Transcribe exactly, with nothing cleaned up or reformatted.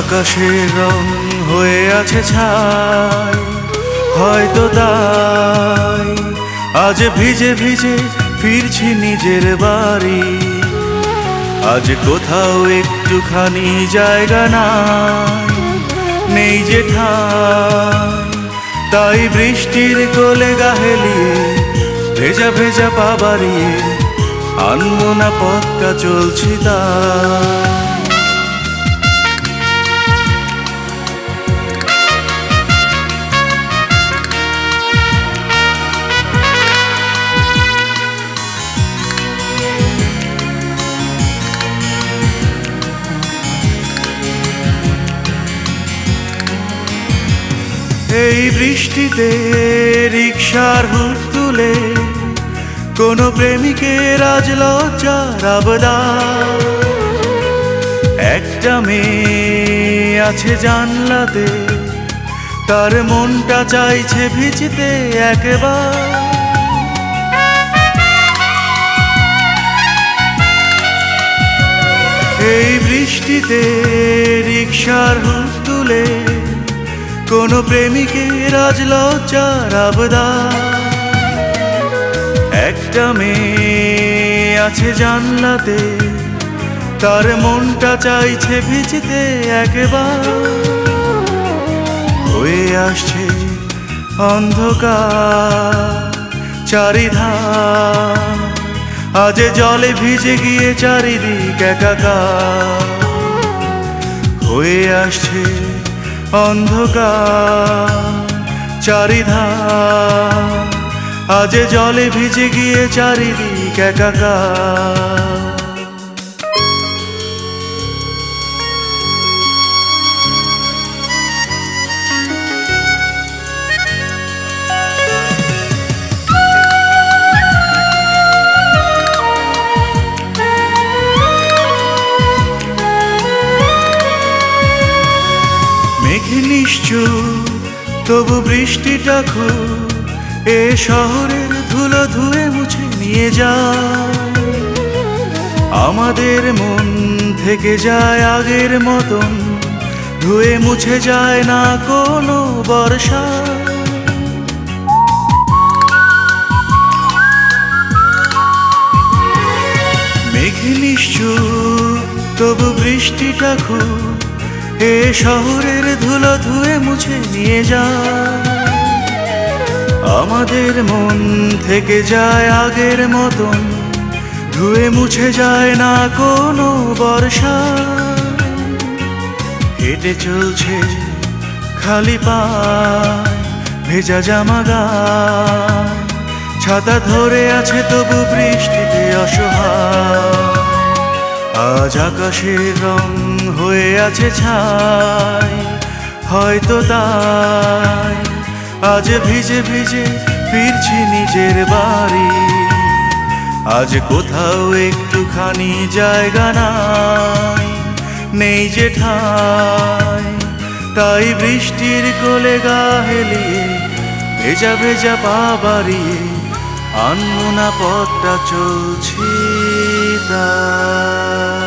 আকাশের রং হয়ে আছে ছাই, হয়তো তাই আজ ভিজে ভিজে ফিরছি নিজের বাড়ি। আজ কোথাও একটুখানি জায়গা নাই, নেই যে ঠাই, তাই বৃষ্টির কোলে গা হেলিয়ে ভেজা ভেজা পা বাড়িয়ে আনবো না পথটা চলছি তাই। এই বৃষ্টিতে রিকশার হুট তুলে কোনো প্রেমিকের আজ লজ্জার আবদার। একটা মেয়ে আছে জানলাতে, তার মনটা চাইছে ভিজতে একবার। এই বৃষ্টিতে রিকশার হুট তুলে কোনো প্রেমিকের আজ লজ্জার আবদার। একটা মেয়ে আছে জানলাতে, তার মনটা চাইছে ভিজতে একবার। হয়ে আসছে অন্ধকার চারিধার, আজ জলে ভিজে গিয়ে চারিদিক একাকার। হয়ে আসছে অন্ধকার চারিধার, আজ জলে ভিজে গিয়ে চারিদিক একাকার। মেঘে নিশ্চুপ তবু বৃষ্টিটা খুব এ শহরের ধুলো ধুয়ে মুছে নিয়ে যায়। আমাদের মন থেকে যায় আগের মতন, ধুয়ে মুছে যায় না কোনো বর্ষা। মেঘে নিশ্চুপ তবু বৃষ্টিটা খুব এ শহরের ধুলো ধুয়ে মুছে নিয়ে যায়। আমাদের মন থেকে যায় আগের মতন, ধুয়ে মুছে যায় না কোনো বর্ষা। হেঁটে চলছে খালি পায় ভেজা জামা গায়, ছাতা ধরে আছে তবু বৃষ্টিতে অসহায়। আজ আকাশের রং হয়ে আছে ছাই, হয়তো তাই আজ ভিজে ভিজে ফিরছি নিজের বাড়ি। আজ কোথাও একটুখানি জায়গা নাই, নেই যে ঠাই, তাই বৃষ্টির কোলে গা হেলিয়ে ভেজা ভেজা পা বাড়িয়ে আনমনা পথটা চলছি তাই।